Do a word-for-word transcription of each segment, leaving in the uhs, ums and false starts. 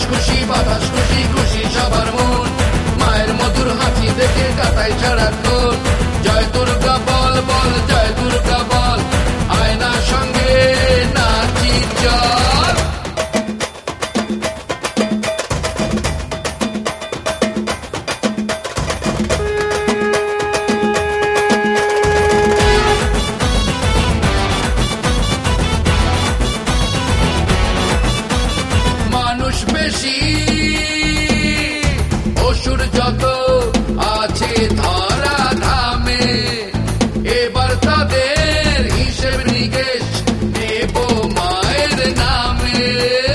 খুশি বাতাস খুশি খুশি সবার মন, মায়ের মধুর হাসি দেখে কাটাই সারাক্ষণ। জয় দুর্গা বল বল জয় দুর্গা বল, আয়না সঙ্গে নাচি চল। মানুষ বেশি অসুর যত আছে ধরা ধামে, এবার তাদের হিসেব নিকেশ নেব মায়ের নামে।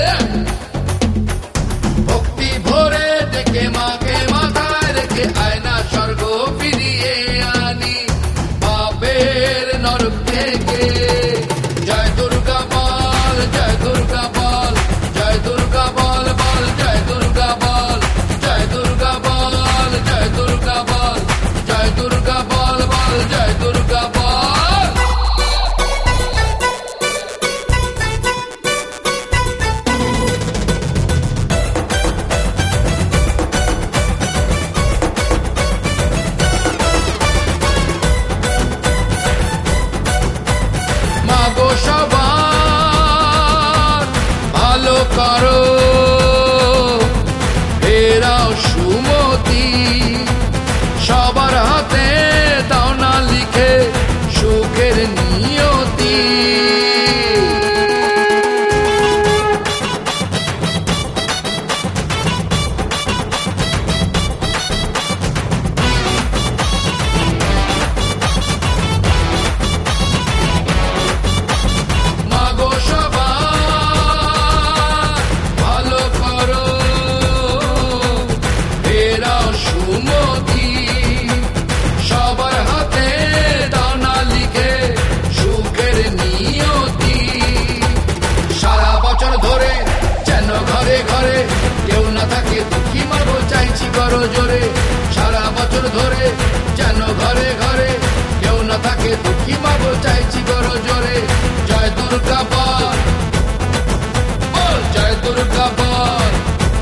ভক্তি ভরে দেখে মাকে মাথায় রেখে আয়না স্বর্গ ফিরিয়ে আনি পাপের নরক থেকে। জয় দুর্গা বল জয় দুর্গা বল, জয় দুর্গা বল বল জয় দুর্গা বল, জয় দুর্গা বল জয় দুর্গা বল, জয় দুর্গা বল বল জয় দুর্গা বল। মাগো সবার ভালো করো, ফেরাও সুমতি, সবার হাতে দাও না লিখে সুখের নিয়তি। মাগো সবার ভালো করো, ফেরাও সুমতি, সবার হাতে দাও না লিখে সুখের নিয়তি। সারা বছর ধরে যেন ঘরে ঘরে কেউ না থাকে দুঃখী মাগো চাইছি করো জোরে। সারা বছর ধরে যেন ঘরে ঘরে কেউ না থাকে দুঃখী মাগো চাইছি করো জোরে। জয় দুর্গা বল বল জয় দুর্গা বল,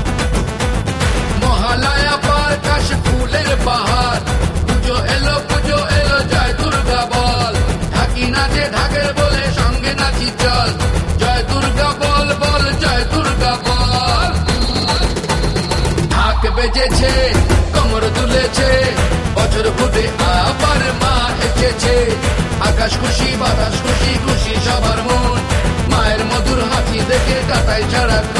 মহালয়া পার কাশ ফুলের বাহার, পুজো এলো পুজো এলো জয় দুর্গা বল। ঢাকি নাচে ঢাকের বলে সঙ্গে নাচি চল, জয় দুর্গা বল বল জয় দুর্গা বল। ঢাক বেজেছে কোমর দুলেছে, বছর ফুটে আবার মা এসেছে। আকাশ খুশি বাতাস খুশি খুশি সবার মন, মায়ের মধুর হাসি দেখে কাটাই সারাক্ষণ।